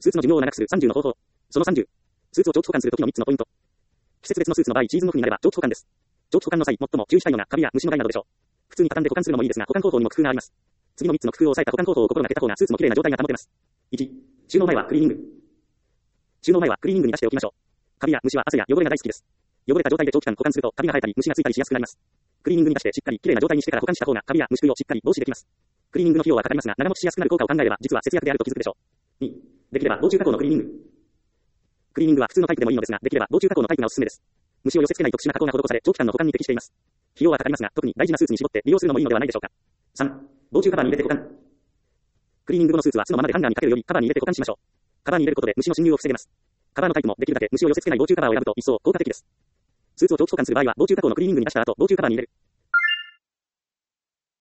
スーツの寿命を長くする30の方法。その30。スーツを長期保管する時の3つのポイント。季節別のスーツの場合、シーズンオフになれば長期保管です。長期保管の際、最も注意したいのがカビや虫の害などでしょう。普通に畳んで保管するのもいいですが、保管方法にも工夫があります。次の3つの工夫を抑えた保管方法を心がけた方がスーツの綺麗な状態が保てます。1、収納前はクリーニング。収納前はクリーニングに出しておきましょう。カビや虫は汗や汚れが大好きです。汚れた状態で長期間保管するとカビが生えたり虫がついたりしやすくなります。クリーニングに出してしっかり綺麗な状態にしてから保管した方がカビや虫食いをしっかり防止できます。クリーニングの費用はかかりますが、長持ちしやすくなる効果を考えれば実は節約であると気づくでしょう。2、できれば防虫加工のクリーニング。クリーニングは普通のタイプでもいいのですが、できれば防虫加工のタイプがおすすめです。虫を寄せ付けない特殊な加工が施され、長期間の保管に適しています。費用はかかりますが、特に大事なスーツに絞って利用するのもいいのではないでしょうか。3、防虫カバーに入れて保管。クリーニング後のスーツは素のままでハンガーにかけるよりカバーに入れて保管しましょう。カバーに入れることで虫の侵入を防げます。カバーのタイプもできるだけ虫を寄せ付けない防虫カバーを選ぶと一層効果的です。スーツを長期保管する場合は防虫加工のクリーニングに出した後、防虫カバーに入れる。